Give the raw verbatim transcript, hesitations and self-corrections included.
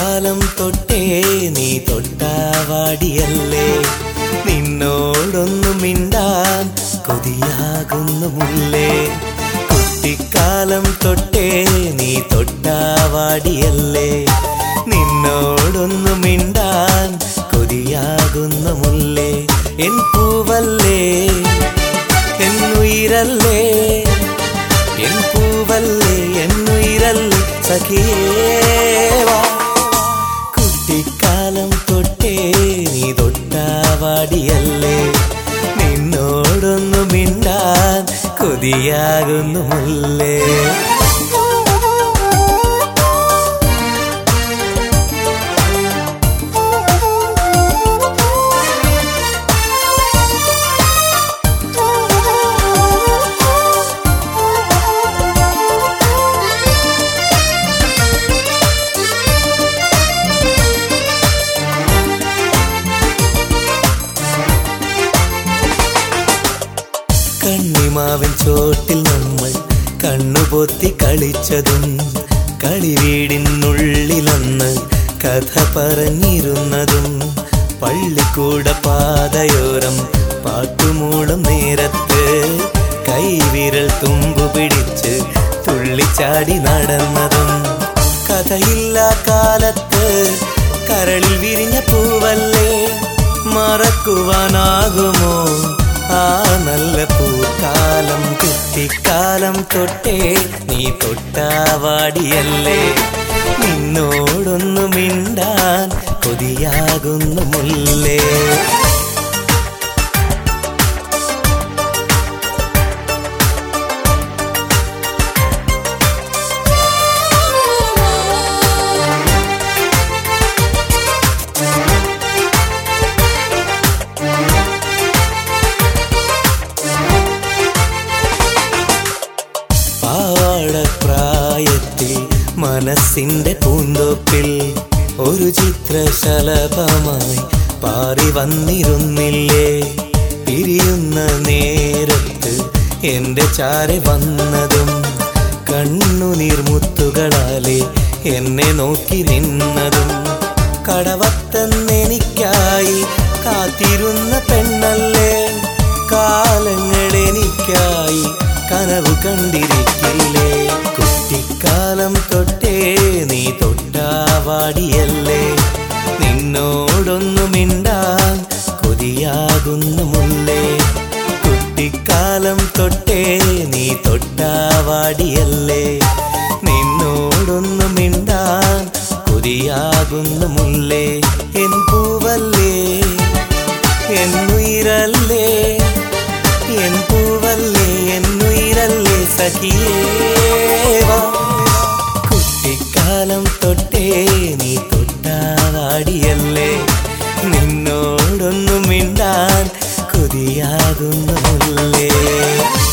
കുട്ടിക്കാലം തൊട്ടേ നീ തൊട്ടാവാടിയല്ലേ, നിന്നോടൊന്നു മിണ്ടാൻ കൊതിയാകുന്നു മുല്ലേ. കുട്ടിക്കാലം തൊട്ടേ നീ തൊട്ടാവാടിയല്ലേ, നിന്നോടൊന്നു മിണ്ടാൻ കൊതിയാകുന്നു മുല്ലേ. എൻ പൂവല്ലേ എന്നുയിരല്ലേ, എൻ പൂവല്ലേ എന്നുയിരല്ലേ സഖിയേവാ. കുട്ടിക്കാലം തൊട്ടേ നീ തൊട്ടാവാടിയല്ലേ, നിന്നോടൊന്നു മിണ്ടാൻ കൊതിയാകുന്നു മുല്ലേ. കണ്ണിമാവിൻ ചോട്ടിൽ നമ്മൾ കണ്ണുപൊത്തി കളിച്ചതും, കളിവീടിനുള്ളിലന്ന് കഥ പറഞ്ഞിരുന്നതും, പള്ളിക്കൂട പാതയോരം പാട്ടുമൂളും നേരത്ത് കൈവിരൽ തുമ്പു പിടിച്ച് തുള്ളിച്ചാടി നടന്നതും, കഥയില്ല കാലത്ത് കരളിൽ വിരിഞ്ഞ പൂവല്ലേ, മറക്കുവാനാകുമോ ആ നല്ല പൂക്കാലം. കുട്ടിക്കാലം തൊട്ടേ നീ തൊട്ടാവാടിയല്ലേ, നിന്നോടൊന്നു മിണ്ടാൻ കൊതിയാകുന്നു മുല്ലേ. പ്രായത്തിൽ മനസ്സിന്റെ പൂന്തോപ്പിൽ ഒരു ചിത്രശലഭമായി പാറി വന്നിരുന്നില്ലേ, പിരിയുന്ന നേരത്ത് എന്റെ ചാരെ വന്നതും, കണ്ണുനീർമുത്തുകളാലെ എന്നെ നോക്കി നിന്നതും, കടവത്തെന്നെനിക്കായി കാത്തിരുന്ന പെണ്ണല്ലേ, കാലങ്ങളെനിക്കായി കനവ് കണ്ടിരിക്കില്ലേ. കുട്ടിക്കാലം തൊട്ടേ നീ തൊട്ടാവാടിയല്ലേ, നിന്നോടൊന്നു മിണ്ടാൻ കൊതിയാകുന്നു മുല്ലേ. കുട്ടിക്കാലം തൊട്ടേ നീ തൊട്ടാവാടിയല്ലേ, നിന്നോടൊന്നു മിണ്ടാൻ കൊതിയാകുന്നു മുല്ലേ. എൻ പൂവല്ലേ എന്നുയിരല്ലേ, എൻ പൂവല്ലേ എന്നുയിരല്ലേ സഖിയേവാ. കുട്ടിക്കാലം തൊട്ടേ നീ തൊട്ടാവാടിയല്ലേ, നിന്നോടൊന്നു മിണ്ടാൻ കൊതിയാകുന്നു മുല്ലേ.